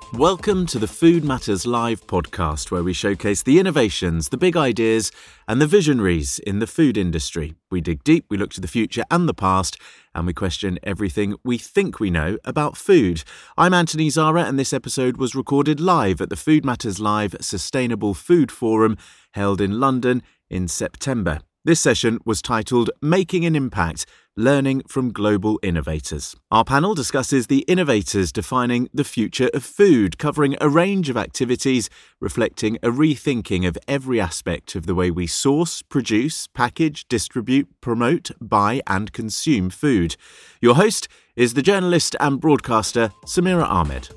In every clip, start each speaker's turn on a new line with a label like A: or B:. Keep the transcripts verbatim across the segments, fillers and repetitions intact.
A: Welcome to the Food Matters Live podcast, where we showcase the innovations, the big ideas, and the visionaries in the food industry. We dig deep, we look to the future and the past, and we question everything we think we know about food. I'm Anthony Zara, and this episode was recorded live at the Food Matters Live Sustainable Food Forum, held in London in September. This session was titled Making an Impact, Learning from Global Innovators. Our panel discusses the innovators defining the future of food, covering a range of activities reflecting a rethinking of every aspect of the way we source, produce, package, distribute, promote, buy and consume food. Your host is the journalist and broadcaster Samira Ahmed.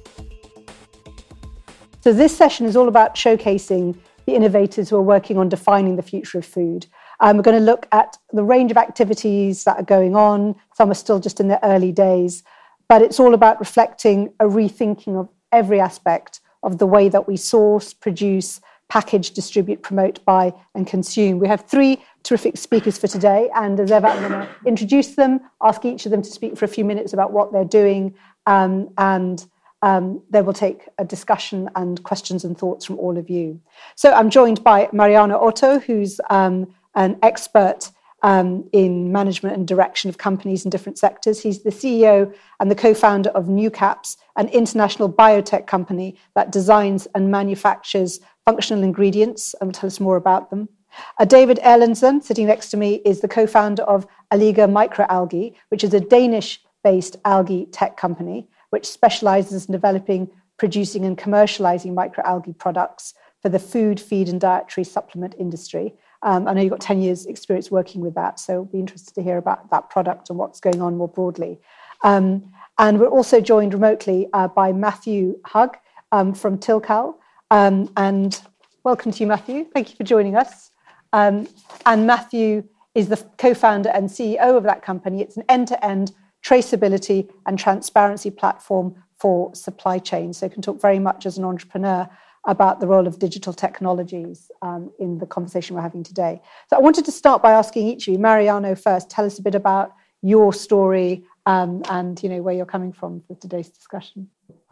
B: So this session is all about showcasing the innovators who are working on defining the future of food. Um, we're going to look at the range of activities that are going on. Some are still just in their early days, but it's all about reflecting a rethinking of every aspect of the way that we source, produce, package, distribute, promote, buy, and consume. We have three terrific speakers for today, and as ever, I'm going to introduce them, ask each of them to speak for a few minutes about what they're doing, um, and Um, they will take a discussion and questions and thoughts from all of you. So I'm joined by Mariano Otto, who's um, an expert um, in management and direction of companies in different sectors. He's the C E O and the co-founder of NewCaps, an international biotech company that designs and manufactures functional ingredients, and will tell us more about them. Uh, David Erlandsen, sitting next to me, is the co-founder of Alliga Microalgae, which is a Danish-based algae tech company, which specializes in developing, producing and commercializing microalgae products for the food, feed and dietary supplement industry. Um, I know you've got ten years experience working with that, so we'll be interested to hear about that product and what's going on more broadly. Um, and we're also joined remotely uh, by Matthew Hug um, from Tilcal. Um, and welcome to you, Matthew. Thank you for joining us. Um, and Matthew is the co-founder and C E O of that company. It's an end-to-end traceability and transparency platform for supply chain. So you can talk very much as an entrepreneur about the role of digital technologies um, in the conversation we're having today. So I wanted to start by asking each of you, Mariano first, tell us a bit about your story um, and you know where you're coming from for today's discussion.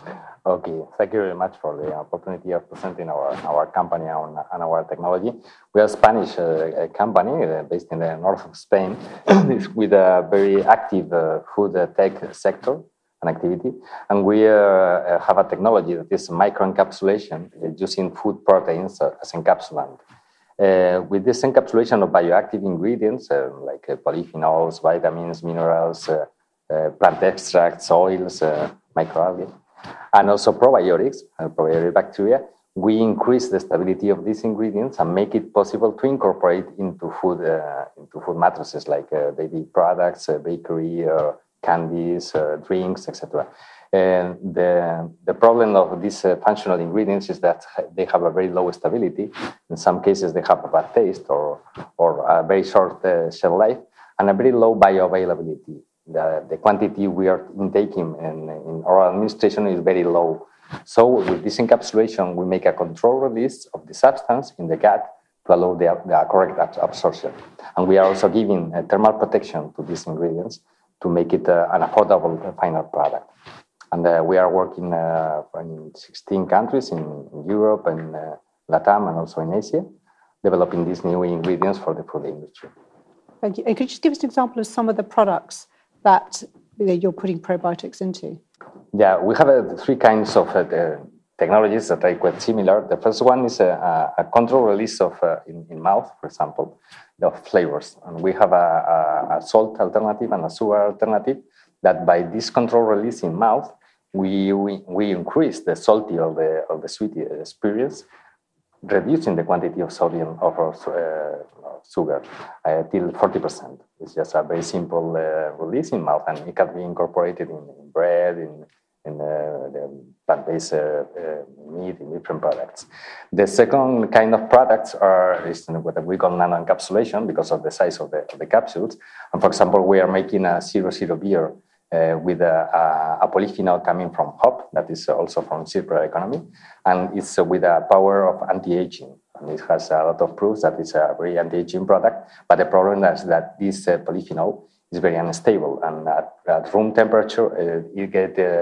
C: Okay, thank you very much for the opportunity of presenting our, our company and, and our technology. We are a Spanish uh, company uh, based in the north of Spain with a very active uh, food tech sector and activity. And we uh, have a technology that is microencapsulation uh, using food proteins uh, as encapsulant. Uh, with this encapsulation of bioactive ingredients uh, like uh, polyphenols, vitamins, minerals, uh, uh, plant extracts, oils, uh, microalgae, and also probiotics, uh, probiotic bacteria, we increase the stability of these ingredients and make it possible to incorporate into food uh, into food matrices like uh, baby products, uh, bakery, uh, candies, uh, drinks, et cetera. And the the problem of these uh, functional ingredients is that they have a very low stability. In some cases, they have a bad taste or or a very short uh, shelf life and a very low bioavailability. The, the quantity we are intaking in, in oral administration is very low. So with this encapsulation, we make a controlled release of the substance in the gut to allow the, the correct absorption. And we are also giving uh, thermal protection to these ingredients to make it uh, an affordable final product. And uh, we are working uh, in sixteen countries in, in Europe and uh, Latam and also in Asia, developing these new ingredients for the food industry.
B: Thank you. And could you just give us an example of some of the products that you know, you're putting probiotics into?
C: Yeah, we have uh, three kinds of uh, technologies that are quite similar. The first one is a, a control release of uh, in, in mouth, for example, of flavors. And we have a, a, a salt alternative and a sugar alternative that by this control release in mouth, we, we, we increase the salty or the, or the sweet experience, reducing the quantity of sodium of our uh, sugar uh, till forty percent. It's just a very simple uh, release in mouth, and it can be incorporated in, in bread, in, in uh, the plant-based uh, uh, meat, in different products. The second kind of products are is what we call nano-encapsulation because of the size of the, of the capsules. And for example, we are making a zero zero beer uh, with a, a, a polyphenol coming from hop, that is also from circular economy, and it's uh, with a power of anti-aging. And it has a lot of proofs that it's a very anti-aging product, but the problem is that this uh, polyphenol is very unstable, and at, at room temperature, uh, it get, uh,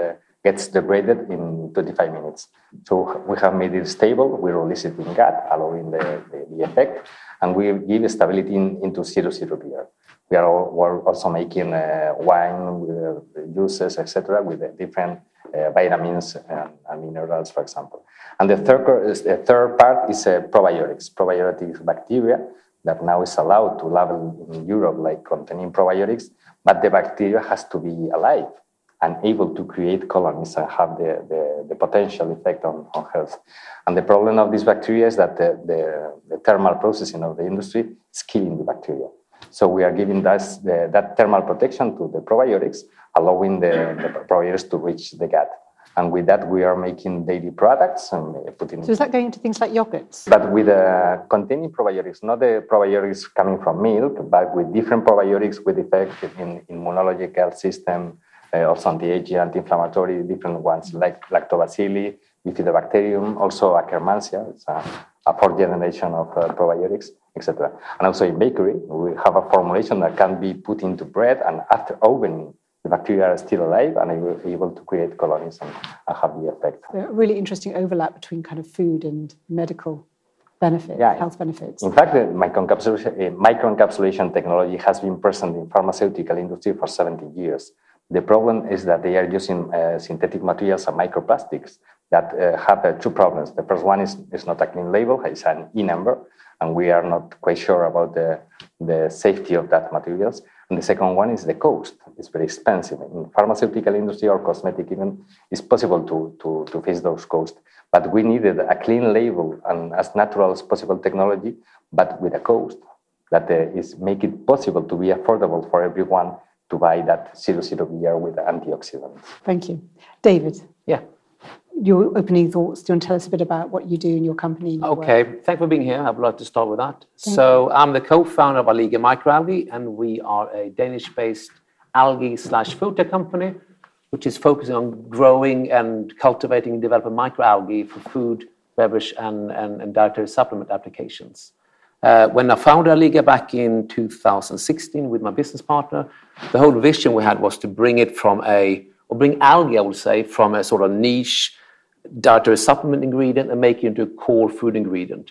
C: gets degraded in twenty-five minutes. So we have made it stable. We release it in G A T, allowing the, the, the effect, and we give stability in, into zero zero beer. We are all, we're also making uh, wine with uh, juices, et cetera, with uh, different uh, vitamins and, and minerals, for example. And the third, the third part is uh, probiotics, probiotic bacteria that now is allowed to label in Europe like containing probiotics, but the bacteria has to be alive and able to create colonies and have the, the, the potential effect on, on health. And the problem of these bacteria is that the, the, the thermal processing of the industry is killing the bacteria. So we are giving that, the, that thermal protection to the probiotics, allowing the, the probiotics to reach the gut. And with that, we are making dairy products and putting.
B: So is that going into things like yogurts?
C: But with uh, containing probiotics, not the probiotics coming from milk, but with different probiotics with effect in immunological system, uh, also anti-aging, anti-inflammatory, different ones like lactobacilli, bifidobacterium, also Akkermansia. It's a, a fourth generation of uh, probiotics, et cetera. And also in bakery, we have a formulation that can be put into bread, and after opening, the bacteria are still alive and are able to create colonies and, and have the effect.
B: A really interesting overlap between kind of food and medical benefits,
C: yeah,
B: health benefits.
C: In fact, the microencapsulation, microencapsulation technology has been present in pharmaceutical industry for seventy years. The problem is that they are using uh, synthetic materials and microplastics that uh, have uh, two problems. The first one is, is not a clean label, it's an E number, and we are not quite sure about the, the safety of that materials. And the second one is the cost. It's very expensive. In pharmaceutical industry or cosmetic even, it's possible to, to, to face those costs. But we needed a clean label and as natural as possible technology, but with a cost that uh, is make it possible to be affordable for everyone to buy that zero zero beer with antioxidants.
B: Thank you. David.
D: Yeah.
B: Your opening thoughts. Do you want to tell us a bit about what you do in your company? In your
D: okay,
B: work?
D: Thanks for being here. I'd like to start with that.
B: Thank
D: so you. I'm the co-founder of Alliga Microalgae, and we are a Danish-based algae slash food tech company, which is focusing on growing and cultivating and developing microalgae for food, beverage, and, and, and dietary supplement applications. Uh, when I founded Alliga back in two thousand sixteen with my business partner, the whole vision we had was to bring it from a, or bring algae, I would say, from a sort of niche dietary supplement ingredient and make it into a core food ingredient.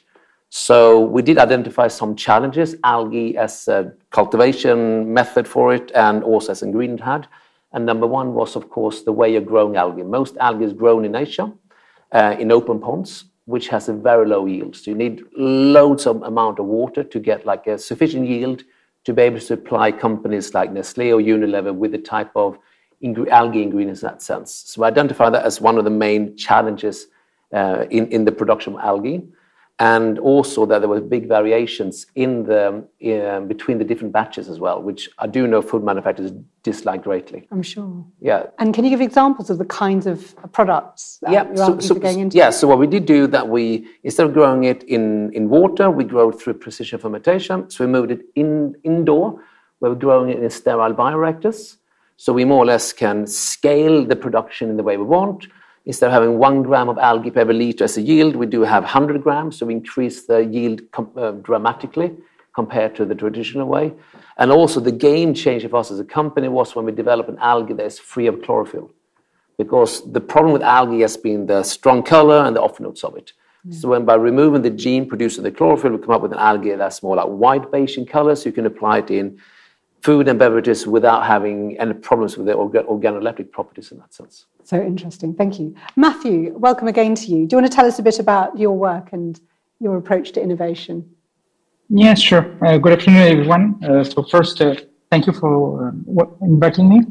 D: So we did identify some challenges, algae as a cultivation method for it and also as an ingredient had. And number one was, of course, the way of growing algae. Most algae is grown in Asia, uh, in open ponds, which has a very low yield. So you need loads of amount of water to get like a sufficient yield to be able to supply companies like Nestle or Unilever with the type of ing- algae ingredients in that sense. So we identify that as one of the main challenges uh, in, in the production of algae. And also that there were big variations in the uh, between the different batches as well, which I do know food manufacturers dislike greatly.
B: I'm sure.
D: Yeah.
B: And can you give examples of the kinds of products that
D: yeah.
B: your
D: so,
B: algae
D: so,
B: are going into?
D: Yeah. So what we did do that we, instead of growing it in, in water, we grow it through precision fermentation. So we moved it in indoor, where we're growing it in sterile bioreactors. So we more or less can scale the production in the way we want. Instead of having one gram of algae per every liter as a yield, we do have one hundred grams, so we increase the yield com- uh, dramatically compared to the traditional way. And also the game changer for us as a company was when we developed an algae that is free of chlorophyll. Because the problem with algae has been the strong color and the off notes of it. Mm. So when by removing the gene producing the chlorophyll, we come up with an algae that's more like white beige in color, so you can apply it in food and beverages without having any problems with the organ- organoleptic properties in that sense.
B: So interesting. Thank you. Matthew, welcome again to you. Do you want to tell us a bit about your work and your approach to innovation?
E: Yes, sure. Uh, good afternoon, everyone. Uh, so first, uh, thank you for uh, inviting me.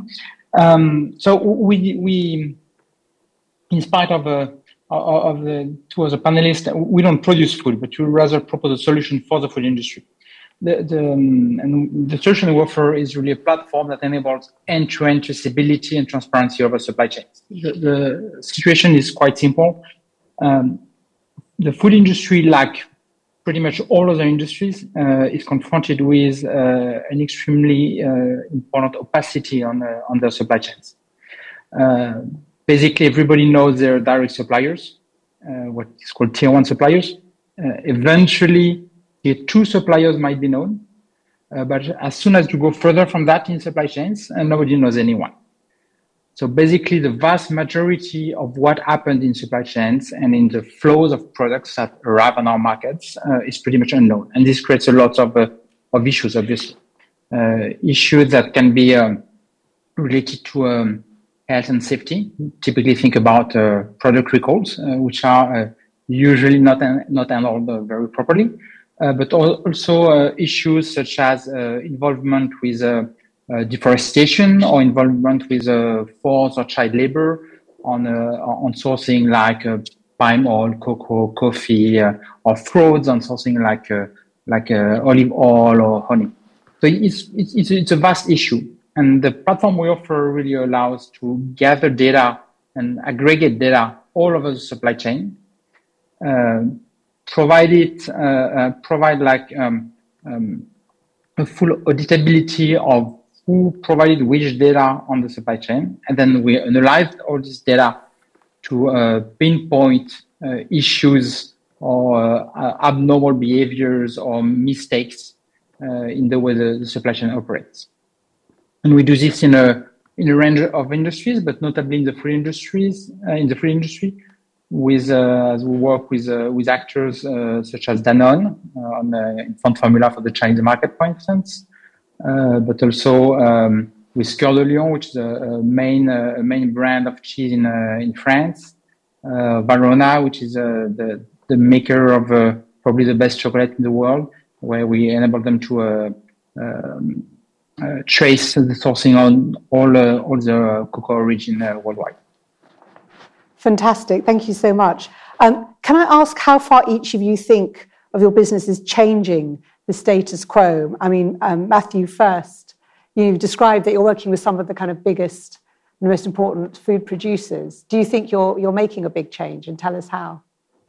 E: Um, so we, we, in spite of, uh, of the two other panelists, we don't produce food, but we rather propose a solution for the food industry. The, the, um, and the solution we offer is really a platform that enables end-to-end traceability and transparency over supply chains. The, the situation is quite simple. Um, the food industry, like pretty much all other industries, uh, is confronted with uh, an extremely uh, important opacity on uh, on their supply chains. Uh, basically, everybody knows their direct suppliers, uh, what is called tier one suppliers. Uh, eventually, tier two suppliers might be known, uh, but as soon as you go further from that in supply chains, uh, nobody knows anyone. So basically, the vast majority of what happened in supply chains and in the flows of products that arrive on our markets uh, is pretty much unknown. And this creates a lot of, uh, of issues, obviously. Uh, issues that can be um, related to um, health and safety. Typically think about uh, product recalls, uh, which are uh, usually not, not handled uh, very properly. Uh, but also uh, issues such as uh, involvement with uh, uh, deforestation or involvement with uh, forced or child labor on uh, on sourcing like uh, palm oil, cocoa, coffee, uh, or frauds on sourcing like uh, like uh, olive oil or honey. So it's, it's it's it's a vast issue, and the platform we offer really allows to gather data and aggregate data all over the supply chain. Uh, provide it, uh, uh, provide like um, um, a full auditability of who provided which data on the supply chain. And then we analyze all this data to uh, pinpoint uh, issues or uh, abnormal behaviors or mistakes uh, in the way the, the supply chain operates. And we do this in a in a range of industries, but notably in the food industries, uh, in the food industry. With uh, as we work with uh, with actors uh, such as Danone uh, on the infant formula for the Chinese market, for instance, uh, but also um, with Coeur de Lion, which is a, a main uh, a main brand of cheese in uh, in France, uh, Valrhona, which is uh, the the maker of uh, probably the best chocolate in the world, where we enable them to uh, um, uh, trace the sourcing on all uh, all the cocoa origin uh, worldwide.
B: Fantastic. Thank you so much. Um, can I ask how far each of you think of your business is changing the status quo? I mean, um, Matthew first. You described that you're working with some of the kind of biggest and most important food producers. Do you think you're you're making a big change? And tell us how.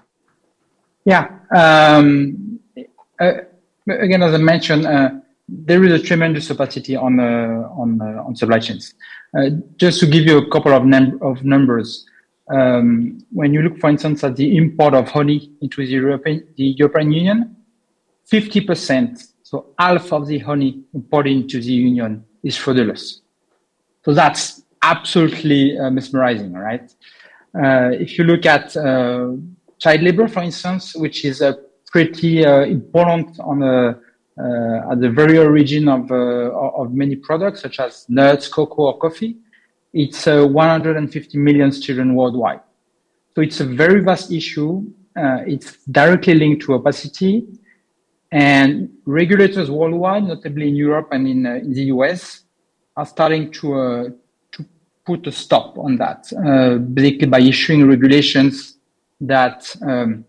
E: Yeah. Um, uh, again, as I mentioned, uh, there is a tremendous opacity on uh, on uh, on supply chains. Uh, just to give you a couple of num- of numbers. Um, when you look, for instance, at the import of honey into the European, the European Union, fifty percent, so half of the honey imported into the Union is fraudulous. So that's absolutely uh, mesmerizing, right? Uh, if you look at uh, child labor, for instance, which is a pretty uh, important on the, uh, at the very origin of, uh, of many products, such as nuts, cocoa, or coffee, it's uh, one hundred fifty million children worldwide. So it's a very vast issue. Uh, it's directly linked to opacity. And regulators worldwide, notably in Europe and in, uh, in the U S, are starting to uh, to put a stop on that, uh, basically by issuing regulations that um,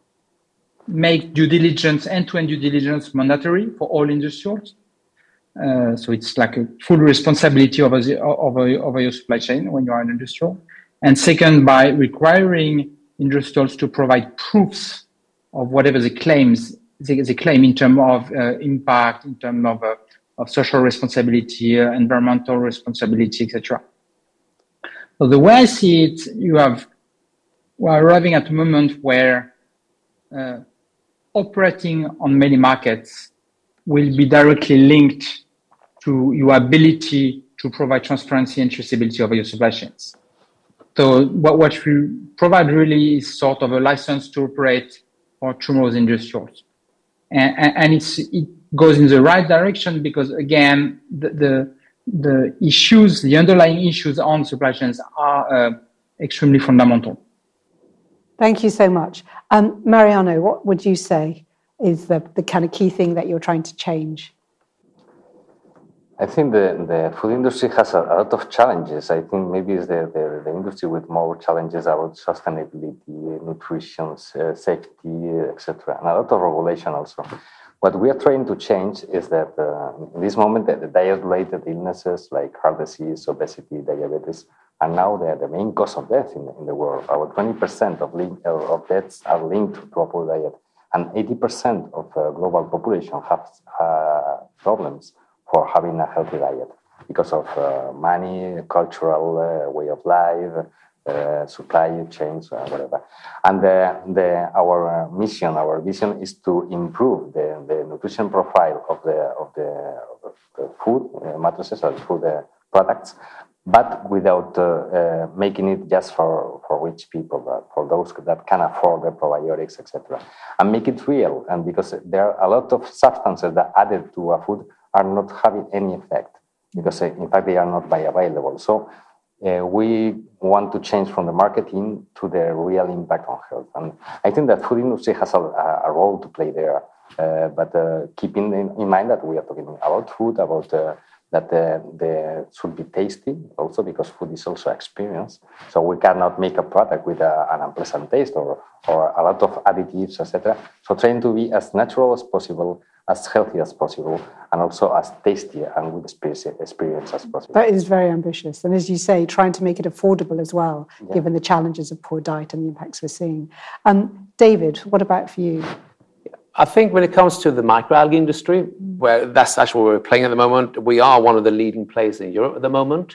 E: make due diligence, end-to-end due diligence mandatory for all industrials. Uh, so it's like a full responsibility over, the, over, over your supply chain when you are an industrial. And second, by requiring industrials to provide proofs of whatever the claims they, they claim in terms of uh, impact, in terms of, uh, of social responsibility, uh, environmental responsibility, et cetera. So the way I see it, you have we're arriving at a moment where uh, operating on many markets will be directly linked to your ability to provide transparency and traceability over your supply chains. So what, what we provide really is sort of a license to operate for tomorrow's industrials. And, and, and it's, it goes in the right direction because, again, the, the, the issues, the underlying issues on supply chains are uh, extremely fundamental.
B: Thank you so much. Um, Mariano, what would you say is the, the kind of key thing that you're trying to change?
C: I think the, the food industry has a, a lot of challenges. I think maybe it's the, the, the industry with more challenges about sustainability, nutrition, uh, safety, et cetera, and a lot of regulation also. What we are trying to change is that uh, in this moment, the, the diet-related illnesses like heart disease, obesity, diabetes are now the, the main cause of death in, in the world. About twenty percent of, link, of deaths are linked to a poor diet, and eighty percent of the global population have uh, problems for having a healthy diet because of uh, money, cultural uh, way of life, uh, supply chains, uh, whatever. And the, the, our mission, our vision is to improve the, the nutrition profile of the of the, of the food uh, matrices or food uh, products but without uh, uh, making it just for, for rich people, uh, for those that can afford the probiotics, et cetera. And make it real. And because there are a lot of substances that added to a food are not having any effect, because uh, in fact they are not bioavailable. So uh, we want to change from the marketing to the real impact on health. And I think that food industry has a, a role to play there, uh, but uh, keeping in, in mind that we are talking about food, about uh, that the, the should be tasty also, because food is also experience. So we cannot make a product with a, an unpleasant taste or, or a lot of additives, et cetera. So trying to be as natural as possible, as healthy as possible, and also as tasty and with experience as possible.
B: That is very ambitious. And as you say, trying to make it affordable as well, yeah. given the challenges of poor diet and the impacts we're seeing. Um, David, what about for you?
D: I think when it comes to the microalgae industry, where that's actually where we're playing at the moment, we are one of the leading players in Europe at the moment.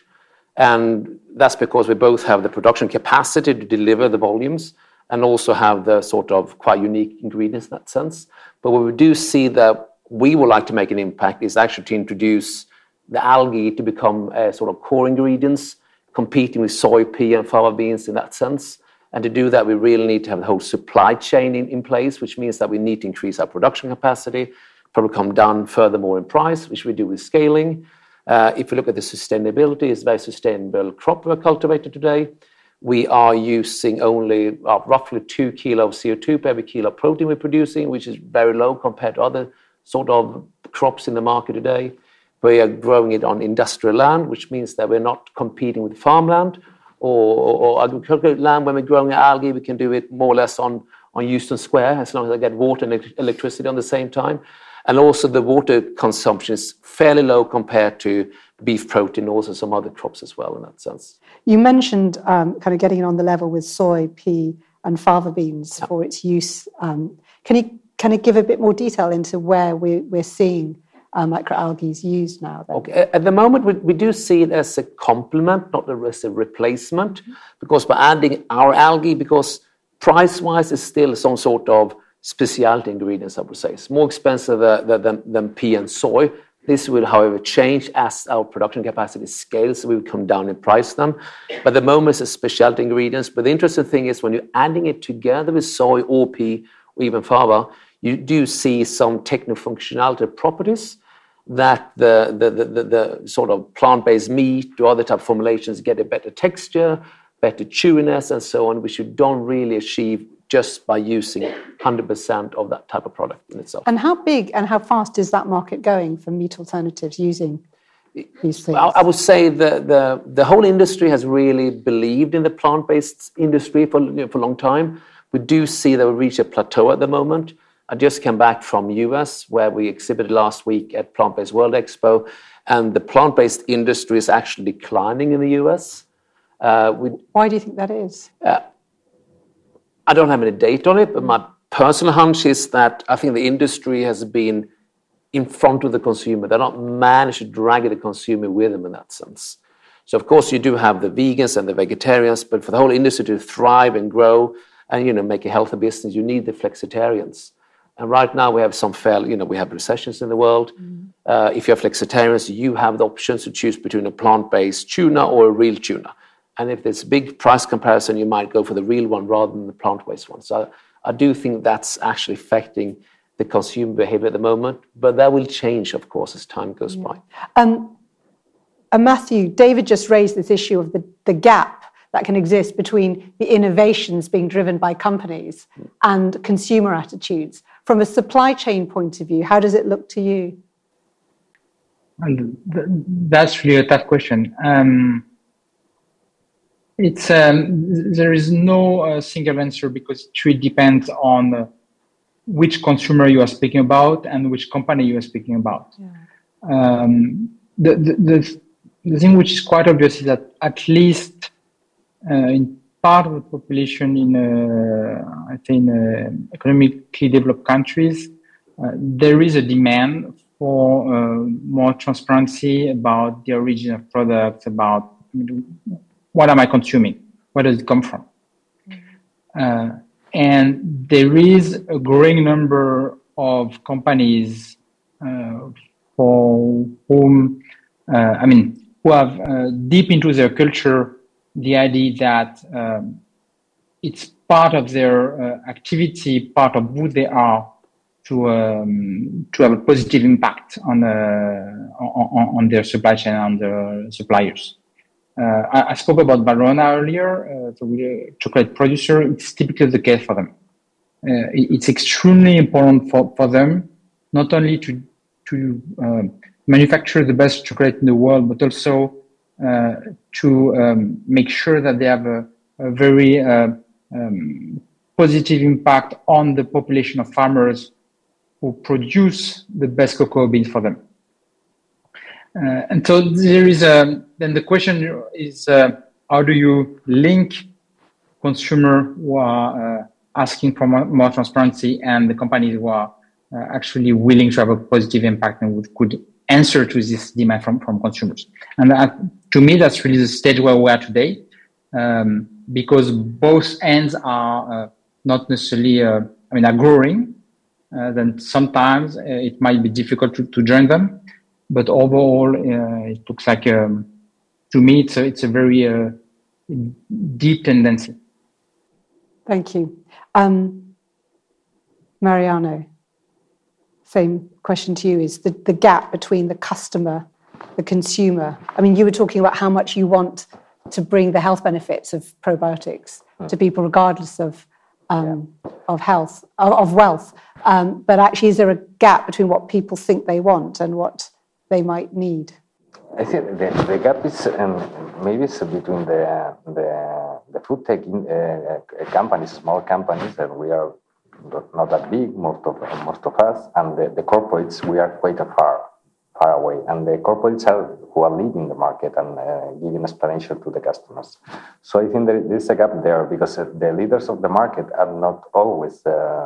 D: And that's because we both have the production capacity to deliver the volumes and also have the sort of quite unique ingredients in that sense. But what we do see that we would like to make an impact is actually to introduce the algae to become a sort of core ingredients, competing with soy, pea and fava beans in that sense. And to do that, we really need to have the whole supply chain in, in place, which means that we need to increase our production capacity, probably come down furthermore in price, which we do with scaling. Uh, if you look at the sustainability, it's a very sustainable crop we're cultivating today. We are using only uh, roughly two kilos of C O two per every kilo of protein we're producing, which is very low compared to other sort of crops in the market today. We are growing it on industrial land, which means that we're not competing with farmland or, or agricultural land. When we're growing algae, we can do it more or less on, on Euston Square, as long as I get water and electricity on the same time. And also the water consumption is fairly low compared to beef protein, also some other crops as well in that sense.
B: You mentioned um, kind of getting it on the level with soy, pea and fava beans yeah. for its use. Um, can you can you give a bit more detail into where we, we're seeing uh, microalgae used now? Then?
D: Okay. At the moment, we, we do see it as a complement, not as a replacement, mm-hmm. because by adding our algae, because price-wise it's still some sort of specialty ingredients, I would say. It's more expensive than, than, than pea and soy. This will, however, change as our production capacity scales, so we will come down in price them. But at the moment, it's specialty ingredients. But the interesting thing is when you're adding it together with soy or pea or even fava, you do see some techno-functionality properties that the, the, the, the, the sort of plant-based meat or other type of formulations get a better texture, better chewiness, and so on, which you don't really achieve just by using one hundred percent of that type of product in itself.
B: And how big and how fast is that market going for meat alternatives using these things?
D: I would say the, the, the whole industry has really believed in the plant-based industry for, you know, for a long time. We do see that we reach a plateau at the moment. I just came back from U S where we exhibited last week at Plant-Based World Expo, and the plant-based industry is actually declining in the U S. Uh, we,
B: Why do you think that is?
D: Uh, I don't have any data on it, but my personal hunch is that I think the industry has been in front of the consumer. They're not managed to drag the consumer with them in that sense. So, of course, you do have the vegans and the vegetarians, but for the whole industry to thrive and grow and, you know, make a healthy business, you need the flexitarians. And right now we have some fair, you know, we have recessions in the world. Mm. Uh, if you're flexitarians, you have the options to choose between a plant-based tuna or a real tuna. And if there's a big price comparison, you might go for the real one rather than the plant-based one. So I do think that's actually affecting the consumer behavior at the moment. But that will change, of course, as time goes yeah. by.
B: Um, and Matthew, David just raised this issue of the, the gap that can exist between the innovations being driven by companies mm. and consumer attitudes. From a supply chain point of view, how does it look to you?
E: And th- that's really a tough question. Um, It's um, there is no uh, single answer because it really depends on uh, which consumer you are speaking about and which company you are speaking about. Yeah. Um, the, the the the thing which is quite obvious is that at least uh, in part of the population in uh, I think in uh, economically developed countries, uh, there is a demand for uh, more transparency about the origin of products, about what am I consuming? Where does it come from? Mm-hmm. Uh, and there is a growing number of companies uh, for whom, uh, I mean, who have uh, deep into their culture the idea that um, it's part of their uh, activity, part of who they are, to um, to have a positive impact on, uh, on on their supply chain and their suppliers. Uh, I, I spoke about Valrhona earlier, uh, the chocolate producer. It's typically the case for them. Uh, it, it's extremely important for, for them, not only to to uh, manufacture the best chocolate in the world, but also uh, to um, make sure that they have a, a very uh, um, positive impact on the population of farmers who produce the best cocoa beans for them. Uh, and so there is a, then the question is, uh, how do you link consumer who are uh, asking for more, more transparency and the companies who are uh, actually willing to have a positive impact and would, could answer to this demand from, from consumers. And that, to me, that's really the stage where we are today, um, because both ends are uh, not necessarily, uh, I mean, are growing. Uh, then sometimes uh, it might be difficult to, to join them. But overall, uh, it looks like, um, to me, it's a, it's a very uh, deep tendency.
B: Thank you. Um, Mariano, same question to you, is the, the gap between the customer, the consumer. I mean, you were talking about how much you want to bring the health benefits of probiotics mm. to people regardless of um, yeah. of health, of, of wealth. Um, but actually, is there a gap between what people think they want and what they might need?
C: I think the, the gap is um, maybe it's between the the, the food tech in, uh, companies, small companies, that we are not that big, most of most of us, and the, the corporates, we are quite a far far away. And the corporates are who are leading the market and uh, giving explanation to the customers. So I think there is a gap there because the leaders of the market are not always Uh,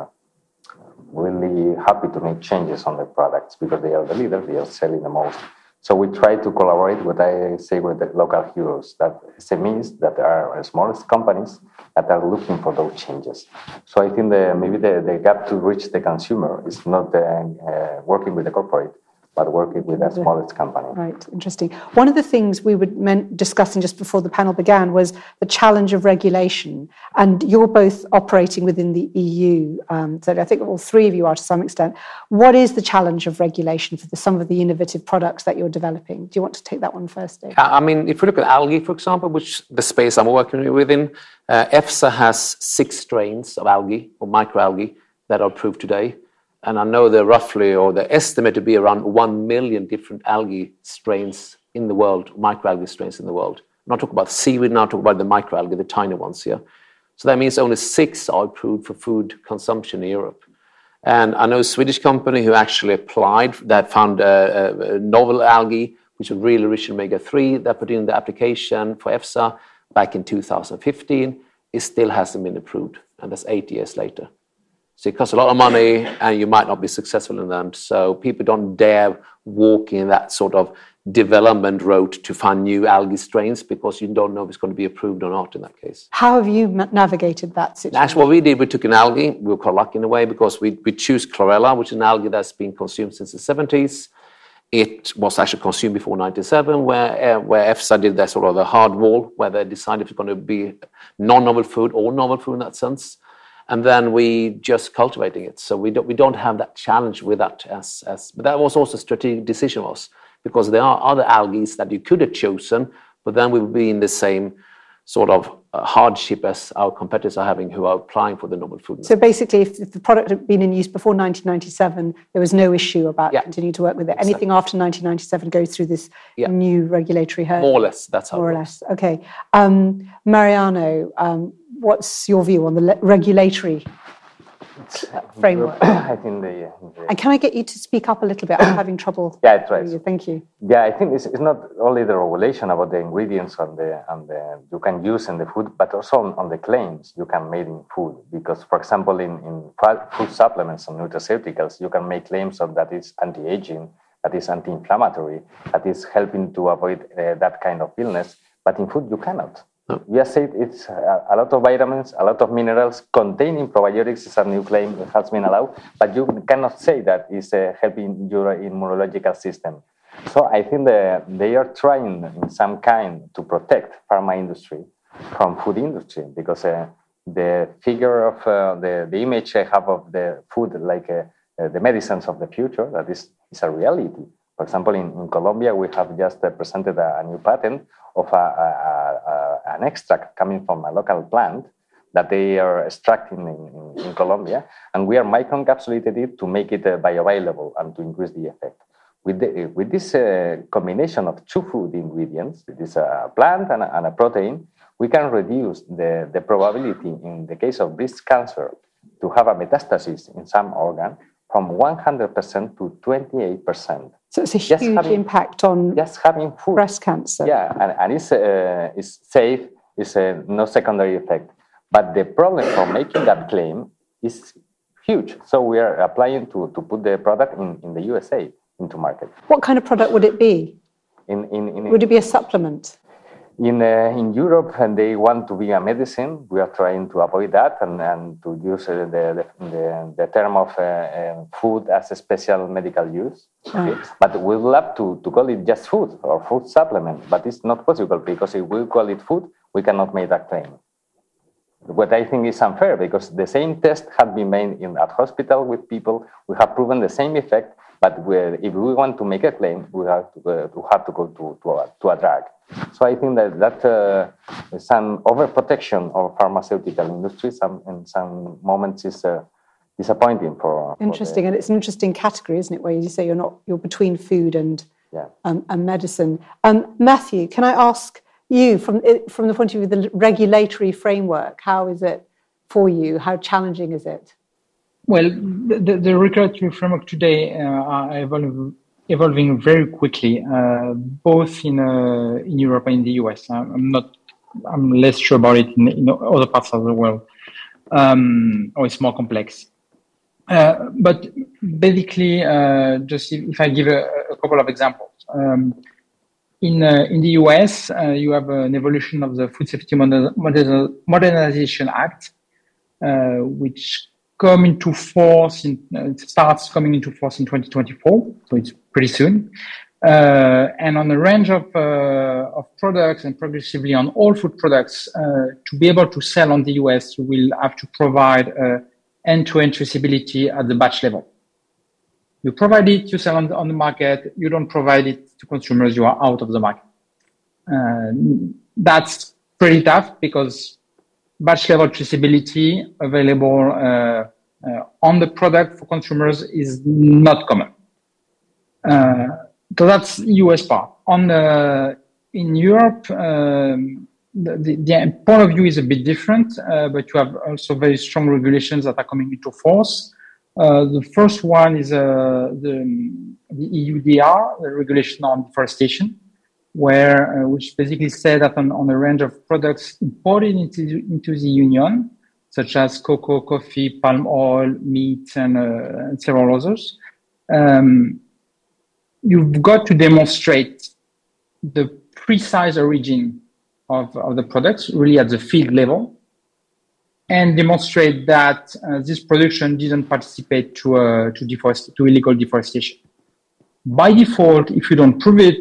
C: really happy to make changes on their products because they are the leaders, they are selling the most. So we try to collaborate, what I say, with the local heroes, that S M Es that are smallest companies that are looking for those changes. So I think the, maybe the, the gap to reach the consumer is not uh, uh, working with the corporate, but working with the smallest company.
B: Right, interesting. One of the things we were meant discussing just before the panel began was the challenge of regulation. And you're both operating within the E U, um, so I think all three of you are to some extent. What is the challenge of regulation for the, some of the innovative products that you're developing? Do you want to take that one first, Dave?
D: I mean, if we look at algae, for example, which the space I'm working within, uh, EFSA has six strains of algae or microalgae that are approved today. And I know they're roughly, or they're estimated to be around one million different algae strains in the world, microalgae strains in the world. I'm not talking about seaweed now, I'm talking about the microalgae, the tiny ones here. So that means only six are approved for food consumption in Europe. And I know a Swedish company who actually applied, that found a, a novel algae, which was really rich in omega three, that put in the application for EFSA back in two thousand fifteen. It still hasn't been approved, and that's eight years later. So it costs a lot of money and you might not be successful in them. So people don't dare walk in that sort of development road to find new algae strains because you don't know if it's going to be approved or not in that case.
B: How have you navigated that situation?
D: Actually, what we did, we took an algae. We were quite lucky in a way because we, we choose chlorella, which is an algae that's been consumed since the seventies. It was actually consumed before ninety-seven, where uh, where EFSA did that sort of the hard wall, where they decided if it's going to be non-novel food or novel food in that sense. And then we just cultivating it. So we don't we don't have that challenge with that as as but that was also a strategic decision of us, because there are other algae that you could have chosen, but then we would be in the same sort of uh, hardship as our competitors are having who are applying for the novel food.
B: So basically, if, if the product had been in use before nineteen ninety-seven, there was no issue about yeah. continuing to work with it. Exactly. Anything after nineteen ninety-seven goes through this yeah. new regulatory hurdle.
D: More or less, that's how
B: More
D: it
B: or less, okay. Um, Mariano, um, what's your view on the le- regulatory framework?
C: I think the, the...
B: And can I get you to speak up a little bit? I'm having trouble.
C: Yeah, it's right.
B: Thank you.
C: Yeah, I think it's, it's not only the regulation about the ingredients on the on the you can use in the food, but also on, on the claims you can make in food. Because, for example, in, in food supplements and nutraceuticals, you can make claims of that is anti-aging, that is anti-inflammatory, that is helping to avoid uh, that kind of illness. But in food, you cannot.
D: No.
C: We have said it's a, a lot of vitamins, a lot of minerals containing probiotics is a new claim that has been allowed, but you cannot say that it's uh, helping your immunological system. So I think that they are trying in some kind to protect pharma industry from food industry, because uh, the figure of uh, the, the image I have of the food, like uh, uh, the medicines of the future, that is, is a reality. For example, in, in Colombia, we have just uh, presented a, a new patent of a, a, a, an extract coming from a local plant that they are extracting in, in, in Colombia, and we are microencapsulated it to make it uh, bioavailable and to increase the effect. With, the, with this uh, combination of two food ingredients, this uh, plant and a, and a protein, we can reduce the, the probability in the case of breast cancer to have a metastasis in some organ from one hundred percent to twenty-eight percent.
B: So it's a huge having, impact on
C: just having food.
B: breast cancer.
C: Yeah, and, and it's, uh, it's safe, it's uh, no secondary effect. But the problem for making that claim is huge. So we are applying to, to put the product in, in the U S A into market.
B: What kind of product would it be?
C: In, in, in,
B: would it be a supplement?
C: In, uh, in Europe, and they want to be a medicine. We are trying to avoid that and, and to use uh, the, the, the term of uh, uh, food as a special medical use. Right. Okay? But we would love to, to call it just food or food supplement, but it's not possible, because if we call it food, we cannot make that claim. What I think is unfair, because the same test had been made in at hospital with people. We have proven the same effect, but if we want to make a claim, we have to, uh, to have to go to, to, a, to a drug. So I think that that uh, some overprotection of pharmaceutical industry, some in some moments is uh, disappointing for.
B: Interesting,
C: for the,
B: and it's an interesting category, isn't it? Where you say you're not you're between food and yeah. um, and medicine. Um, Matthew, can I ask you from from the point of view of the regulatory framework? How is it for you? How challenging is it?
E: Well, the, the regulatory framework today uh, are evolving, evolving very quickly, uh, both in uh, in Europe and in the U S. I'm not, I'm less sure about it in, in other parts of the world, um, or it's more complex. Uh, but basically, uh, just if, if I give a, a couple of examples, um, in uh, in the U S, uh, you have an evolution of the Food Safety Moder- Moder- Modernization Act, uh, which come into force, in, uh, it starts coming into force in twenty twenty-four, so it's pretty soon. Uh, and on a range of, uh, of products, and progressively on all food products, uh, to be able to sell on the U S, you will have to provide uh, end-to-end traceability at the batch level. You provide it, you sell on the, on the market. You don't provide it to consumers, you are out of the market. Uh, that's pretty tough, because batch level traceability available uh, uh, on the product for consumers is not common. Uh, so that's U S part. On the, in Europe, um, the, the, the point of view is a bit different, uh, but you have also very strong regulations that are coming into force. Uh, the first one is uh, the, the E U D R, the regulation on deforestation, where uh, which basically said that on, on a range of products imported into, into the Union, such as cocoa, coffee, palm oil, meat, and, uh, and several others, um, you've got to demonstrate the precise origin of, of the products, really at the field level, and demonstrate that uh, this production didn't participate to uh, to, deforest- to illegal deforestation. By default, if you don't prove it,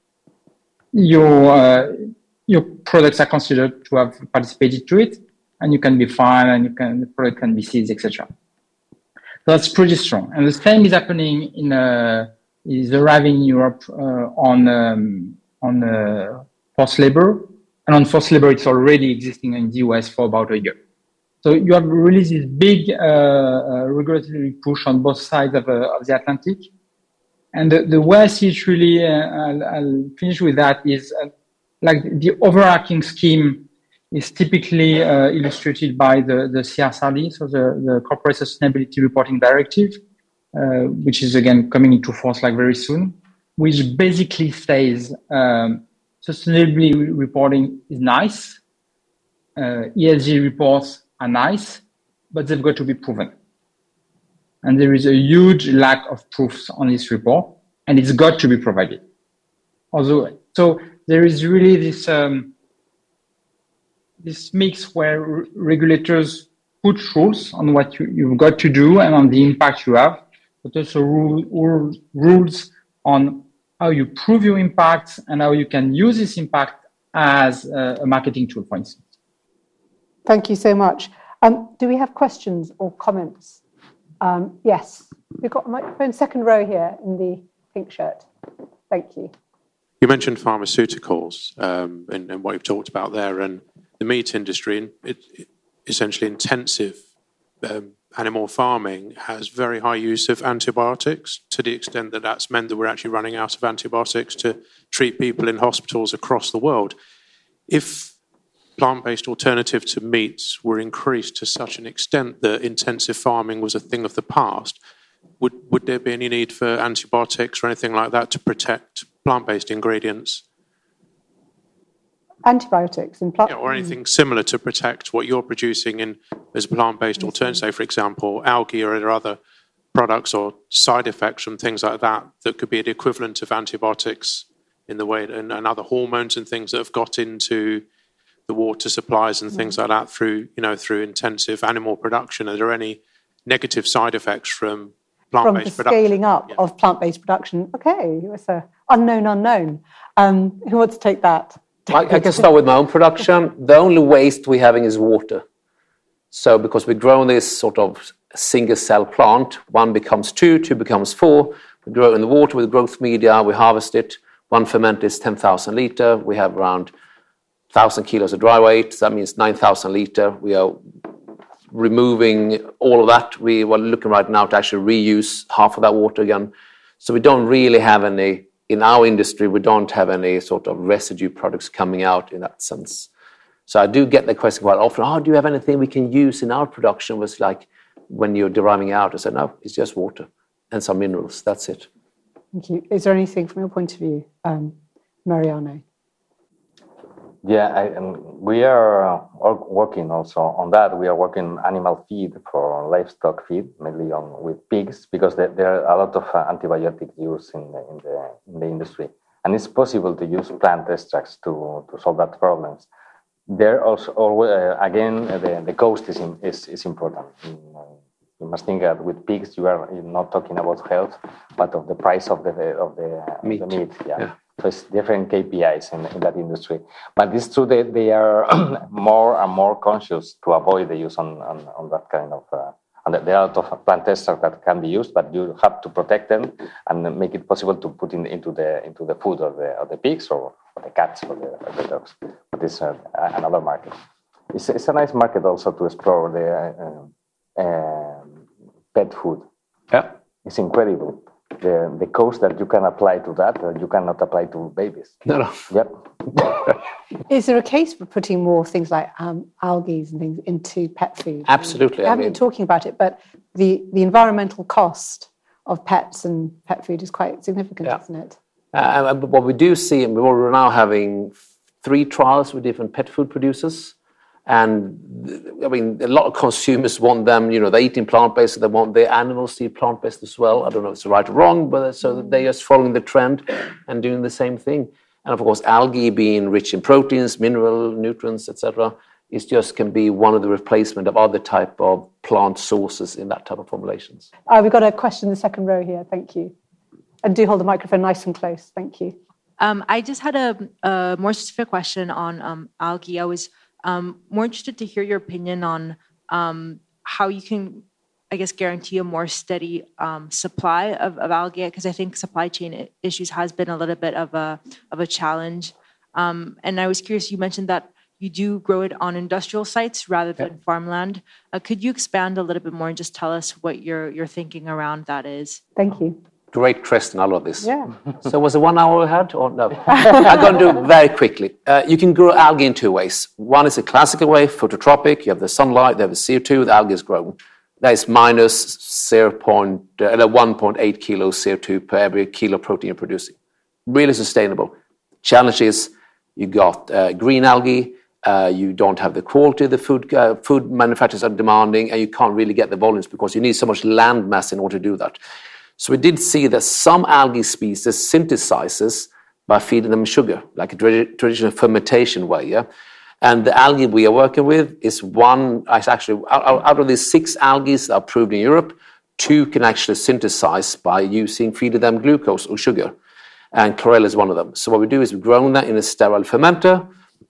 E: your uh, your products are considered to have participated to it, and you can be fined, and you can the product can be seized, et cetera. So that's pretty strong, and the same is happening in uh, is arriving in Europe uh, on um, on uh, forced labor, and on forced labor it's already existing in the U S for about a year. So you have really this big uh, uh, regulatory push on both sides of, uh, of the Atlantic. And the, the way I see it really, uh, I'll, I'll finish with that, is uh, like the overarching scheme is typically uh, illustrated by the, the C S R D, so the, the Corporate Sustainability Reporting Directive, uh, which is again coming into force like very soon, which basically says um, sustainability reporting is nice, uh, E S G reports are nice, but they've got to be proven. And there is a huge lack of proofs on this report, and it's got to be provided. Although, so there is really this um, this mix where r- regulators put rules on what you, you've got to do and on the impact you have, but also rule, rule, rules on how you prove your impact, and how you can use this impact as a, a marketing tool, for instance.
B: Thank you so much. Um, do we have questions or comments? Um, yes, we've got a microphone, second row here in the pink shirt. Thank you.
F: You mentioned pharmaceuticals um, and, and what you've talked about there, and the meat industry, and it, it, essentially intensive um, animal farming has very high use of antibiotics, to the extent that that's meant that we're actually running out of antibiotics to treat people in hospitals across the world. If plant-based alternative to meats were increased to such an extent that intensive farming was a thing of the past, would, would there be any need for antibiotics or anything like that to protect plant-based ingredients?
B: Antibiotics in plant,
F: yeah, or anything similar to protect what you're producing in as a plant-based alternative, say, for example, algae or other products or side effects from things like that that could be the equivalent of antibiotics in the way, and, and other hormones and things that have got into the water supplies and things like that through, you know, through intensive animal production. Are there any negative side effects from plant-based
B: from the
F: production?
B: scaling up
F: yeah.
B: of plant-based production? Okay, it's a unknown unknown. Um, who wants to take that?
D: I, I can start with my own production. The only waste we're having is water. So because we're growing this sort of single cell plant, one becomes two, two becomes four. We grow it in the water with growth media, we harvest it. One ferment is ten thousand litre. We have around one thousand kilos of dry weight. So that means nine thousand litre. We are removing all of that. We are looking right now to actually reuse half of that water again. So we don't really have any, in our industry, we don't have any sort of residue products coming out in that sense. So I do get the question quite often, oh, do you have anything we can use in our production? It was like, when you're deriving out, I said, no, it's just water and some minerals. That's it.
B: Thank you. Is there anything from your point of view, um, Mariano?
C: Yeah, I, and we are uh, working also on that. We are working animal feed for livestock feed, mainly on with pigs, because there, there are a lot of uh, antibiotic use in the, in the in the industry, and it's possible to use plant extracts to to solve that problems. There also, uh, again, the, the cost is, in, is is important. You must think that with pigs, you are not talking about health, but of the price of the of the
D: meat.
C: Of the meat. Yeah.
D: yeah.
C: So it's different K P Is in, in that industry. But it's true that they are more and more conscious to avoid the use on, on, on that kind of... Uh, and there are a lot of plant extracts that can be used, but you have to protect them and make it possible to put in, into the into the food of the of the pigs or, or the cats or the, or the dogs. But it's uh, another market. It's, it's a nice market also to explore the uh, uh, pet food.
D: Yeah.
C: It's incredible. The, the cost that you can apply to that, uh, you cannot apply to babies.
D: No, no.
C: Yep.
B: Is there a case for putting more things like um, algae and things into pet food?
D: Absolutely.
B: I, mean, I haven't
D: I mean,
B: been talking about it, but the, the environmental cost of pets and pet food is quite significant,
D: yeah.
B: isn't it?
D: Uh, what we do see, and we're now having three trials with different pet food producers. And I mean, a lot of consumers want them, you know, they're eating plant-based, so they want their animals to eat plant-based as well. I don't know if it's right or wrong, but so they're just following the trend and doing the same thing. And of course, algae being rich in proteins, mineral, nutrients, et cetera, it just can be one of the replacement of other type of plant sources in that type of formulations.
B: Uh, we've got a question in the second row here. Thank you. And do hold the microphone nice and close. Thank you.
G: Um, I just had a, a more specific question on um, algae. I was Um, more interested to hear your opinion on um, how you can, I guess, guarantee a more steady um, supply of, of algae, because I think supply chain issues has been a little bit of a of a challenge. Um, and I was curious, you mentioned that you do grow it on industrial sites rather than yep. farmland. Uh, could you expand a little bit more and just tell us what your your thinking around that is?
B: Thank you.
D: Great question, I love this.
B: Yeah.
D: So was it one hour we had or no? I'm going to do it very quickly. Uh, you can grow algae in two ways. One is a classical way, phototropic. You have the sunlight, you have the C O two, the algae is grown. That is minus one point eight kilos C O two per every kilo protein you're producing. Really sustainable. Challenge is you got uh, green algae, uh, you don't have the quality the food uh, food manufacturers are demanding, and you can't really get the volumes because you need so much land mass in order to do that. So we did see that some algae species synthesizes by feeding them sugar, like a tra- traditional fermentation way. Yeah? And the algae we are working with is one, actually, out, out of these six algae that are approved in Europe, two can actually synthesize by using, feeding them glucose or sugar. and chlorella is one of them. So what we do is we've grown that in a sterile fermenter,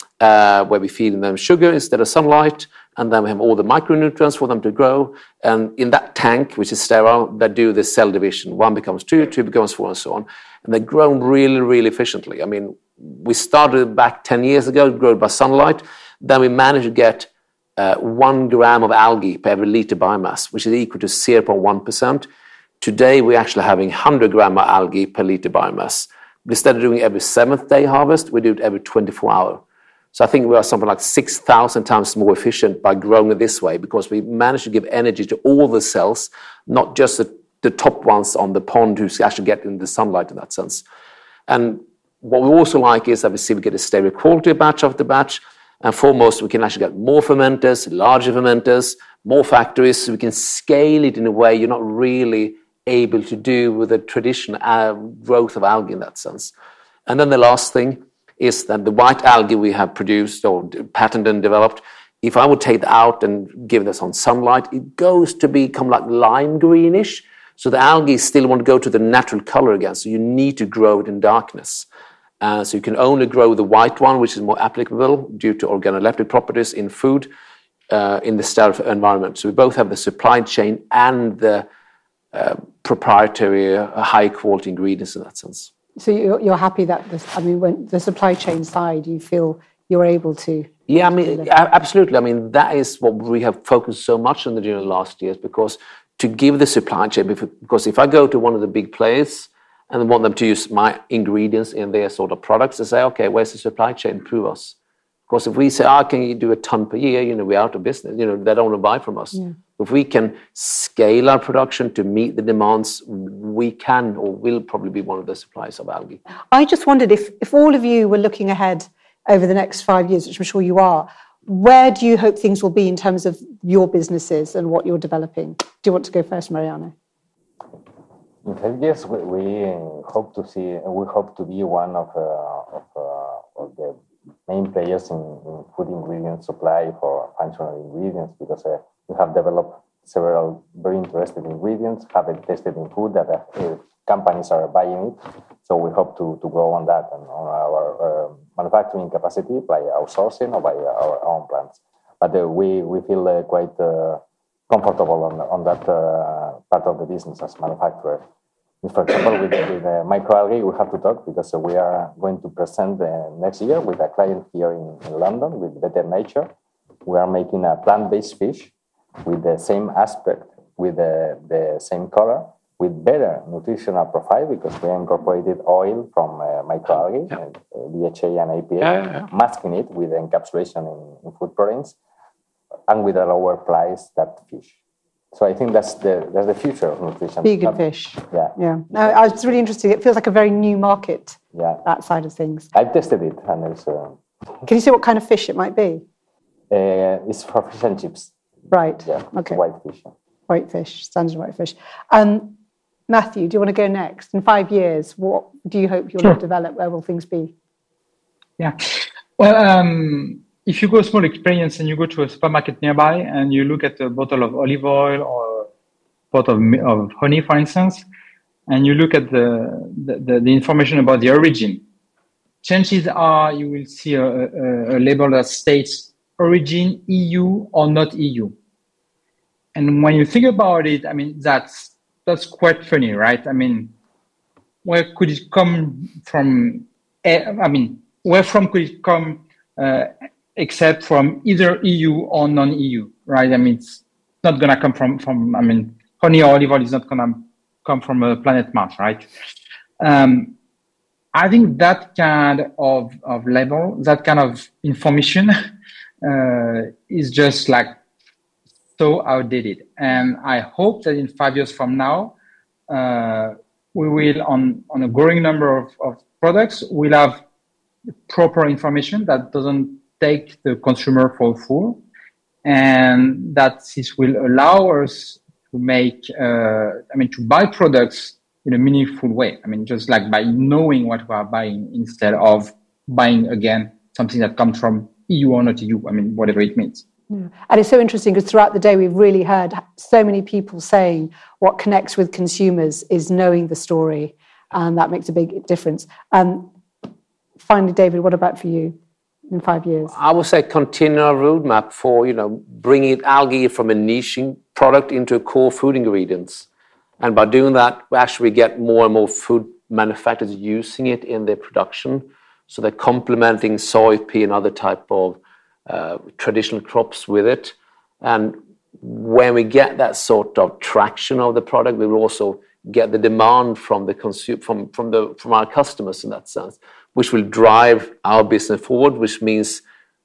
D: uh, where we feed them sugar instead of sunlight, and then we have all the micronutrients for them to grow. And in that tank, which is sterile, they do the cell division. One becomes two, two becomes four, and so on. And they're grown really, really efficiently. I mean, we started back ten years ago, grown by sunlight. Then we managed to get uh, one gram of algae per every liter biomass, which is equal to zero point one percent. Today, we're actually having one hundred gram of algae per liter biomass. Instead of doing every seventh day harvest, we do it every twenty-four hour. So I think we are something like six thousand times more efficient by growing it this way, because we manage to give energy to all the cells, not just the, the top ones on the pond who actually get in the sunlight in that sense. And what we also like is that we see we get a stable quality batch after batch. And foremost, we can actually get more fermenters, larger fermenters, more factories, so we can scale it in a way you're not really able to do with the traditional uh, growth of algae in that sense. And then the last thing is that the white algae we have produced or patented and developed, if I would take it out and give this on sunlight, it goes to become like lime greenish. So the algae still want to go to the natural color again. So you need to grow it in darkness. Uh, so you can only grow the white one, which is more applicable due to organoleptic properties in food uh, in the sterile environment. So we both have the supply chain and the uh, proprietary uh, high quality ingredients in that sense.
B: So you're, you're happy that, this, I mean, when the supply chain side, you feel you're able to...
D: Yeah, I mean, absolutely. I mean, that is what we have focused so much on during the last years, because to give the supply chain, because if I go to one of the big players and want them to use my ingredients in their sort of products, they say, okay, where's the supply chain? Prove us. Because if we say, oh, can you do a ton per year, you know, we're out of business. You know, they don't want to buy from us. Yeah. If we can scale our production to meet the demands, we can or will probably be one of the suppliers of algae.
B: I just wondered if, if all of you were looking ahead over the next five years, which I'm sure you are, where do you hope things will be in terms of your businesses and what you're developing? Do you want to go first, Mariano?
C: In five years, we, we hope to see, we hope to be one of, uh, of, uh, of the main players in, in food ingredient supply for functional ingredients, because uh, we have developed several very interesting ingredients, have it tested in food that uh, companies are buying it. So we hope to, to grow on that and on our uh, manufacturing capacity by outsourcing or by our own plants. But uh, we, we feel uh, quite uh, comfortable on, on that uh, part of the business as manufacturer. For example, with, with uh, microalgae, we have to talk because uh, we are going to present uh, next year with a client here in, in London with Better Nature. We are making a plant-based fish with the same aspect, with the, the same color, with better nutritional profile, because we incorporated oil from uh, microalgae, yeah. uh, D H A and A P A, yeah, yeah, yeah. masking it with encapsulation in, in food proteins, and with a lower price that fish. So I think that's the that's the future of nutrition.
B: Vegan Not, fish.
C: Yeah.
B: Yeah. No, it's really interesting. It feels like a very new market,
C: yeah.
B: that side of things.
C: I've tested it, and it's... Uh,
B: Can you say what kind of fish it might be?
C: Uh, it's for fish and chips.
B: Right.
C: Yeah.
B: Okay.
C: White fish.
B: White fish, standard white fish. Um, Matthew, do you want to go next? In five years, what do you hope you'll sure. develop? Where will things be?
E: Yeah. Well, um, if you go small experience and you go to a supermarket nearby and you look at a bottle of olive oil or a bottle of, of honey, for instance, and you look at the, the, the, the information about the origin, chances are you will see a, a, a label that states origin E U or not E U. And when you think about it, I mean, that's that's quite funny, right? I mean, where could it come from? I mean, where from could it come uh, except from either E U or non-E U, right? I mean, it's not going to come from, from, I mean, honey or olive oil is not going to come from a planet Mars, right? Um, I think that kind of, of level, that kind of information uh, is just like so outdated. And I hope that in five years from now, uh, we will, on, on a growing number of, of products, we'll have proper information that doesn't take the consumer for a fool, and that this will allow us to make, uh, I mean, to buy products in a meaningful way. I mean, just like by knowing what we are buying instead of buying, again, something that comes from E U or not E U, I mean, whatever it means.
B: Yeah. And it's so interesting because throughout the day, we've really heard so many people saying what connects with consumers is knowing the story and that makes a big difference. Um, finally, David, what about for you in five years?
D: I would say continue our roadmap for, you know, bringing algae from a niche product into core food ingredients. And by doing that, we actually get more and more food manufacturers using it in their production. So they're complementing soy, pea, and other type of uh, traditional crops with it. And when we get that sort of traction of the product, we will also get the demand from the consumer, from, from the from our customers in that sense, which will drive our business forward, which means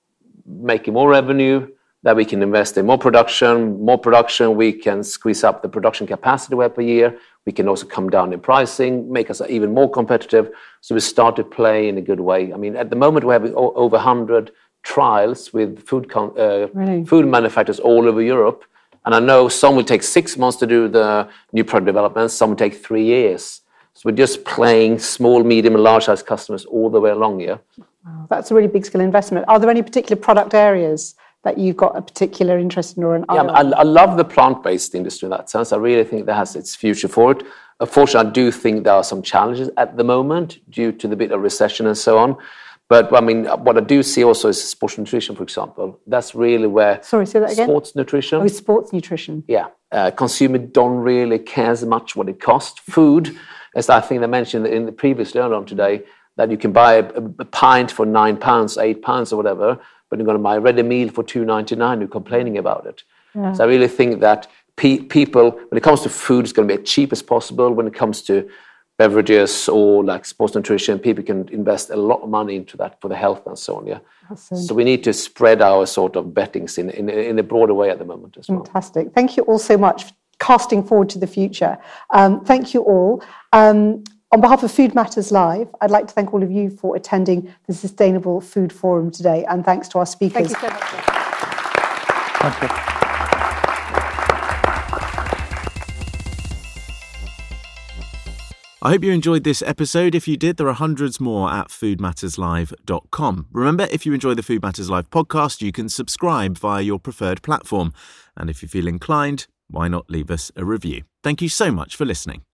D: making more revenue, that we can invest in more production, more production, we can squeeze up the production capacity we have per year. We can also come down in pricing, make us even more competitive. So we start to play in a good way. I mean, at the moment, we have over one hundred trials with food con- uh, really? food manufacturers all over Europe. And I know some will take six months to do the new product development, some will take three years. So we're just playing small, medium, and large-size customers all the way along here.
B: Wow, that's a really big skill investment. Are there any particular product areas that you've got a particular interest in or an eye
D: yeah,
B: on?
D: I, I love the plant-based industry in that sense. I really think that has its future for it. Unfortunately, I do think there are some challenges at the moment due to the bit of recession and so on. But I mean, what I do see also is sports nutrition, for example. That's really where
B: Sorry, say that again?
D: Sports nutrition.
B: Oh, sports nutrition.
D: Yeah, uh, consumer don't really care as much what it costs. Food, as I think I mentioned in the previous learn on today, that you can buy a, a pint for nine pounds, eight pounds, or whatever, but you're going to buy a ready meal for two ninety-nine. You're complaining about it. Yeah. So I really think that pe- people, when it comes to food, it's going to be as cheap as possible. When it comes to beverages or like sports nutrition, people can invest a lot of money into that for the health and so on. Yeah. Awesome. So we need to spread our sort of bettings in, in in a broader way at the moment as well.
B: Fantastic. Thank you all so much for casting forward to the future. Um, thank you all. Um, on behalf of Food Matters Live, I'd like to thank all of you for attending the Sustainable Food Forum today, and thanks to our speakers.
E: Thank you so much. Thank you.
A: I hope you enjoyed this episode. If you did, there are hundreds more at food matters live dot com. Remember, if you enjoy the Food Matters Live podcast, you can subscribe via your preferred platform. And if you feel inclined, why not leave us a review? Thank you so much for listening.